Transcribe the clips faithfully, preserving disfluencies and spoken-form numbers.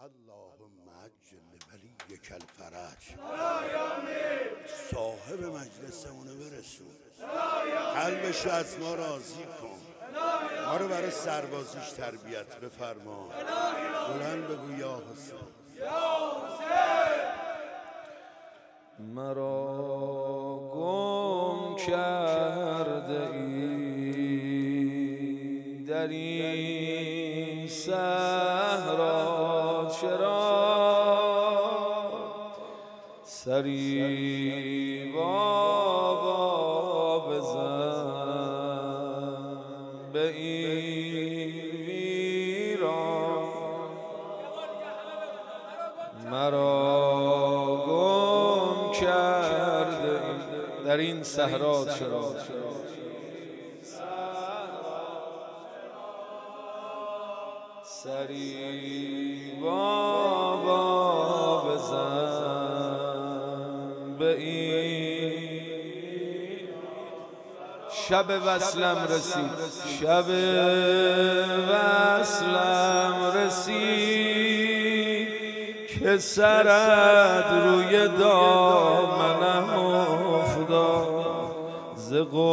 اللهم عجل لولیک الفرج، صاحب مجلسمونو برسون، قلبشو از ما راضی کن، ما رو برای سربازیش تربیت بفرما. بلند بگو یا حسین. مرا گم کرده ای در این صحرا، چرا سری بابا بزن به این ویران. مرا گم کرده در این صحرا، چرا سری بابا بزن به این. شب وصلم رسید، شب وصلم رسید که سرت روی دامنم افتاد. ز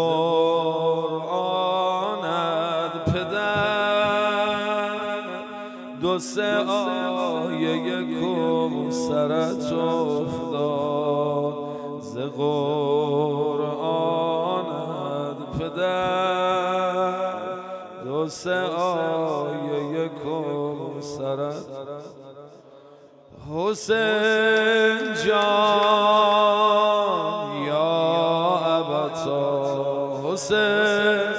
قرآنت پدر دو سه آیه کوثرت افتاد. ز قرآنت پدر دو سه آیه کوثرت. حسین جان یا ابتا، حسین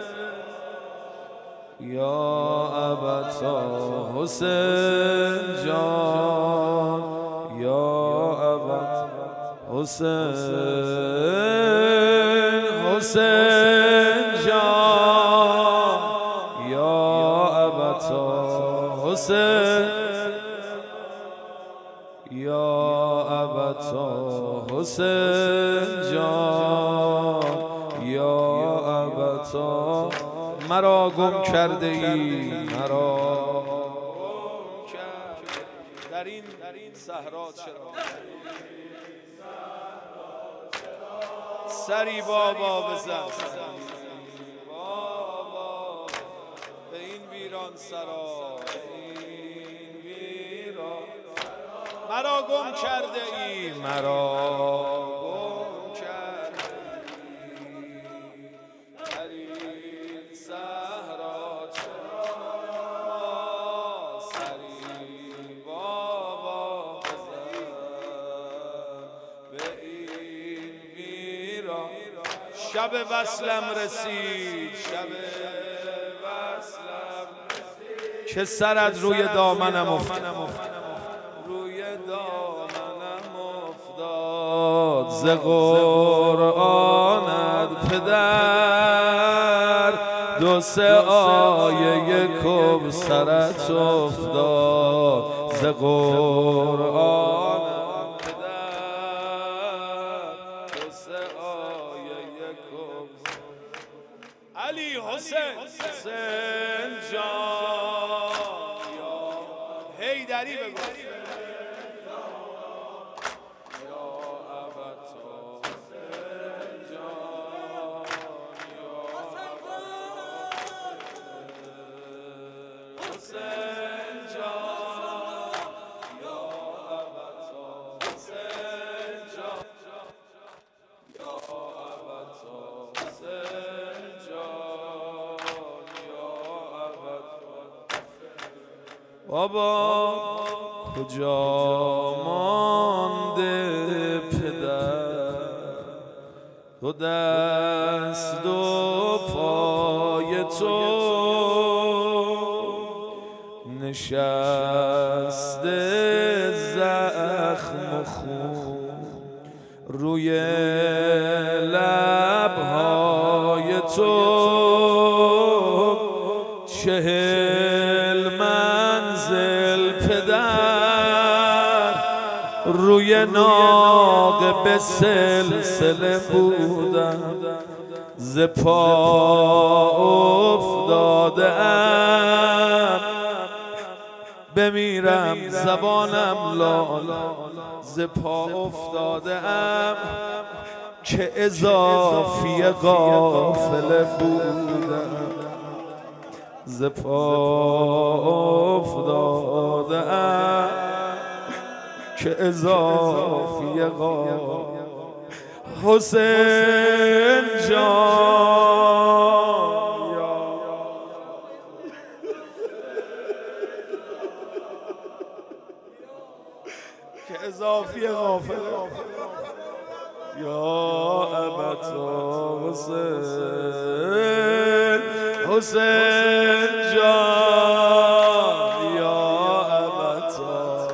یا ابتا، حسین جان یا ابتا، حسین حسین جان یا ابتا، حسین یا ابتا، حسین جان یا ابتا. مرا گم کرده ای، مرا گم کرده در این صحرا، چرا سری بابا بزن بابا به این ویران سرا. مرا گم کرده ای، مرا گم کرده ای در این صحرا، چرا سری بابا بزن به این ویران. شب وصلم رسید، شب وصلم که سرت روی دامنم افتاد، دامنم افتاد. ز قرآنت پدر دو سه آیه کوثرت افتاد. ز قرآنت پدر دو سه آیه کوثرت. علی حسین حسین جان حیدری بگو. بابا کجا مانده پدر، دو دست و پای تو نشسته زخم و خون روی لبهای تو. چهل منزل پدر روی ناقه به سلسله بودم، ز پا افتاده ام بمیرم زبانم لال ز پا افتاده ام که اضافی غافل بودم ز پا افتاده ام که اضافی غافل حسین جان که اضافی غافل یا ابتا حسین حسین جان یا ابتا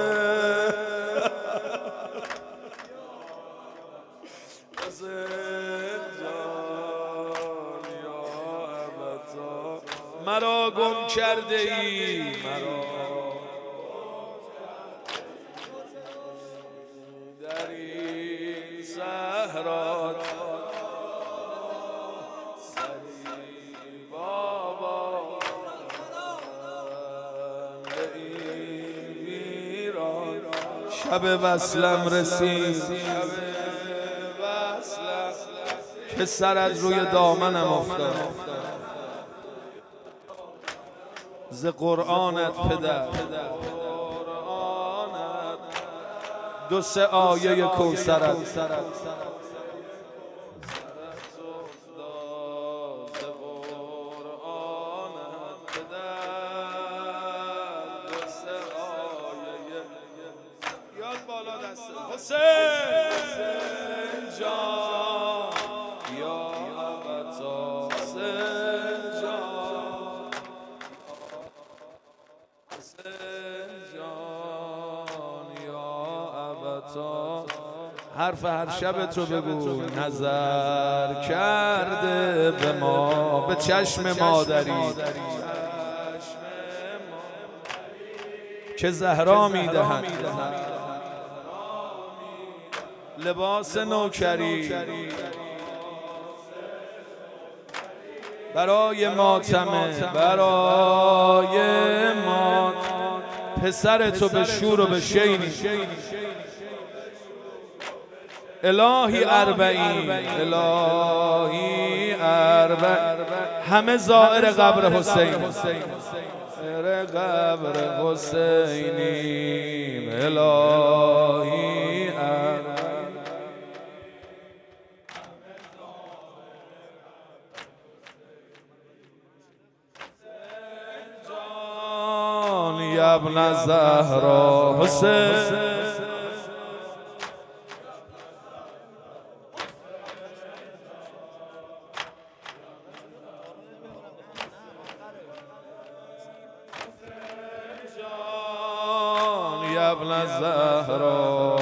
حسین جان یا ابتا مرا گم کرده ای مرا در این صحرا سری بابا به این ویران شب وصلم رسید شب وصلم که سر از روی دامنم افتاد ز قرآنت پدر دو سه آیه کوثرت حسین جان یا ابتا حسین جان حسین جان یا ابتا حرف هر شب تو بگو نظر کرده به ما به چشم مادری که زهرا میدهد لباس نوکری برای ماتمه برای ما پسر تو به شور و به شینی الهی اربعین الهی اربعین همه زائر قبر حسین قبر حسینیم الهی اربعین یا ابن زهرا حسین یا ابن زهرا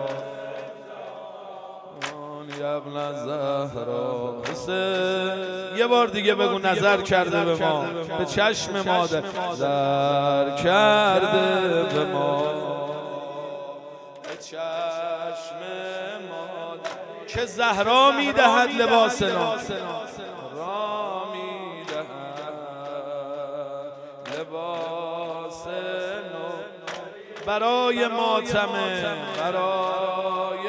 یا ابن زهرا حسین یه بار دیگه بگو نظر کرده به ما به چشم مادر نظر کرده به ما به چشم مادر که زهرا میدهد لباس نو را میدهد لباس نو برای ماتمه برای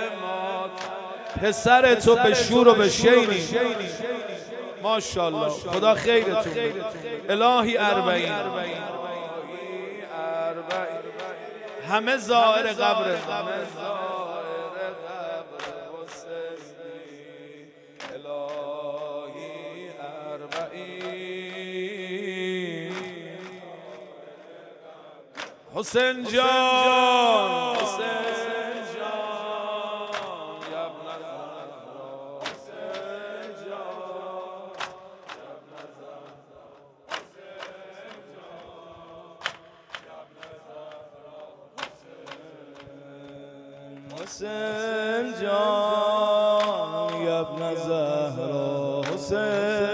پسر تو به شور و به شینی ماشاءالله خدا خیرتون الهی اربعین همه زائر قبر الهی اربعین حسین جان حسین جان یا ابن زهرا حسین